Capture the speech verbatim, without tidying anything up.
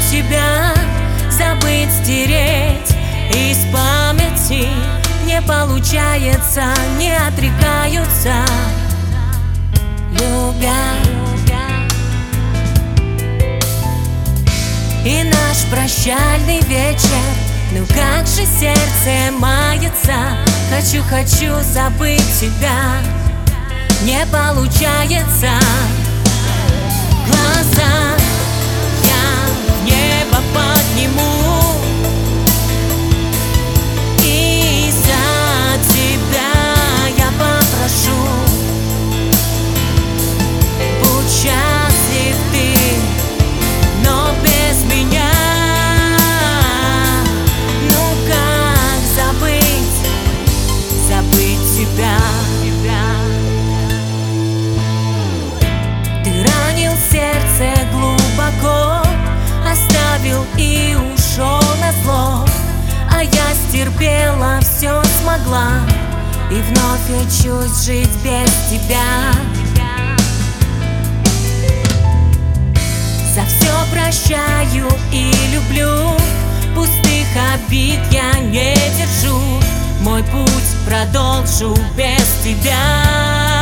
тебя, забыть, стереть из памяти не получается, не отрекаются, любя. И наш прощальный вечер, ну как же сердце мается. Хочу, хочу забыть тебя, не получается. Глаза я в небо подниму, и за тебя я попрошу. Будь счастлив ты, но без меня. Ну как забыть, забыть тебя? Ты ранил сердце глубоко, оставил и ушел назло, а я стерпела, все смогла, и вновь учусь жить без тебя. За все прощаю и люблю, пустых обид я не держу, мой путь продолжу без тебя.